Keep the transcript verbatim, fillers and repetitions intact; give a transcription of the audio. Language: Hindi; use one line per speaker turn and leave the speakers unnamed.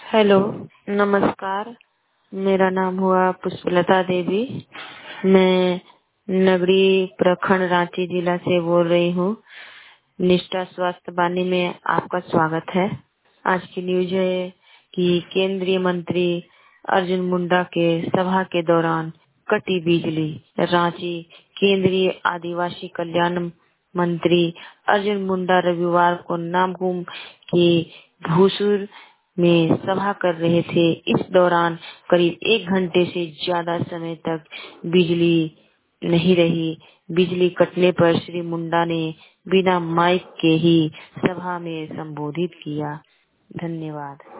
हेलो, नमस्कार। मेरा नाम हुआ पुष्पलता देवी। मैं नगरी प्रखंड रांची जिला से बोल रही हूँ। निष्ठा स्वास्थ्य वाणी में आपका स्वागत है। आज की न्यूज है कि केंद्रीय मंत्री अर्जुन मुंडा के सभा के दौरान कटी बिजली। रांची केंद्रीय आदिवासी कल्याण मंत्री अर्जुन मुंडा रविवार को नामकुम के भूसुर में सभा कर रहे थे। इस दौरान करीब एक घंटे से ज्यादा समय तक बिजली नहीं रही। बिजली कटने पर श्री मुंडा ने बिना माइक के ही सभा में संबोधित किया। धन्यवाद।